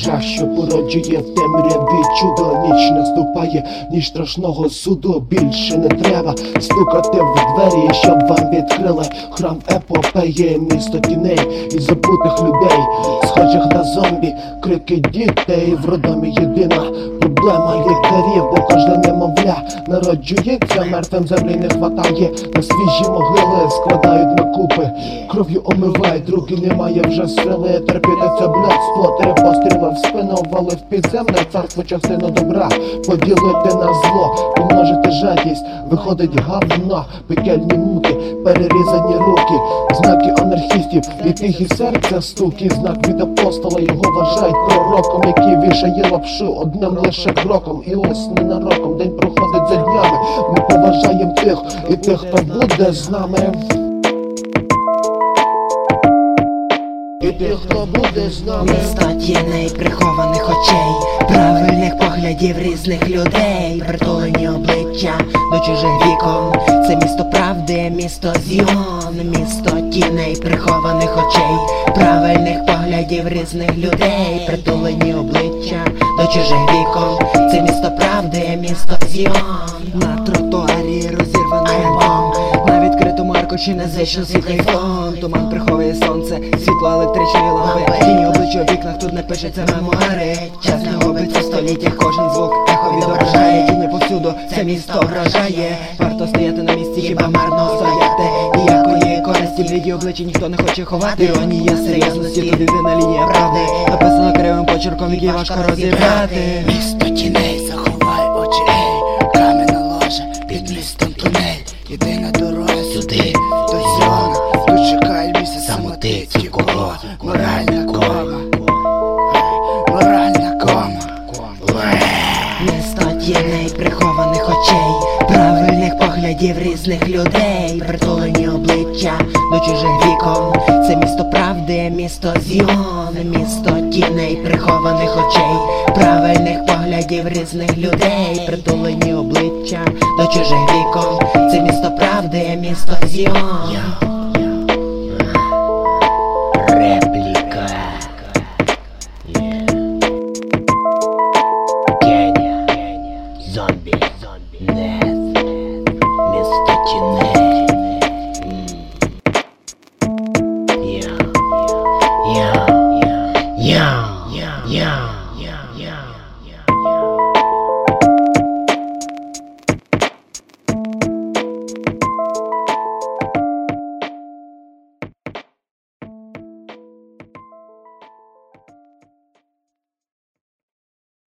жах, що породжує в темряві чудо. Ніч наступає, ніч страшного суду. Більше не треба стукати в двері, щоб вам відкрили. Храм епопеї, місто тіней і забутих людей, схожих на зомбі, крики дітей. В роддомі єдина проблема лікарів, бо кожне немовля народжується мертвим, землі не хватає. На свіжі могили складають на купи, кров'ю омивають руки, немає вже сили терпіти це блядство. 3 постріли в спину, валив підземне царство, частину добра поділити на зло, помножити жадість, виходить говно, пекельні муки, перерізані руки, знаки анархістів, і тихі серця стуки. Знак від апостола, його вважають пророком, який вішає лапшу одним лише кроком. І ось ненароком день проходить за днями. Ми поважаємо тих і тих, хто буде з нами. І тих, хто буде з нами. Місто тіней, прихованих очей, правильних поглядів різних людей, притулені обличчя до чужих вікон. Це місто правди, місто Зіон. Місто тіней, прихованих очей, правильних поглядів різних людей, притулені обличчя до чужих вікон. Це місто правди, місто Зіон. На тротуарі розірваний альбом, на відкритому аркуші незично світлий фон. Туман приховує сонце, світло електричної лампи, тіні обличчя у вікнах, тут не пишеться мемуари. Час не губить у століттях, кожен звук ехо відображає. Тіні повсюду, це місто вражає. Варто стояти на місці, хіба марно стояти. Ніякої користі, бліді обличчя ніхто не хоче ховати. Іронія серйозності, тут єдина лінія правди, написано кривим почерком, який важко розібрати. Місто тіней, заховай очі, ей, кам'яна ложа, під містом тунель. Єдина дорога сюди, до Зіона. Тут чекає місце самоти, ті кого моральна кома. Моральна кома. Місто тіней, прихованих очей, правильних поглядів різних людей, притулені обличчя до чужих вікон. Це місто правди, місто Зіон. Місто тіней, прихованих очей, правильних поглядів різних людей, притулені обличчя до чужих вікон. Це місто правди, місто Зіон.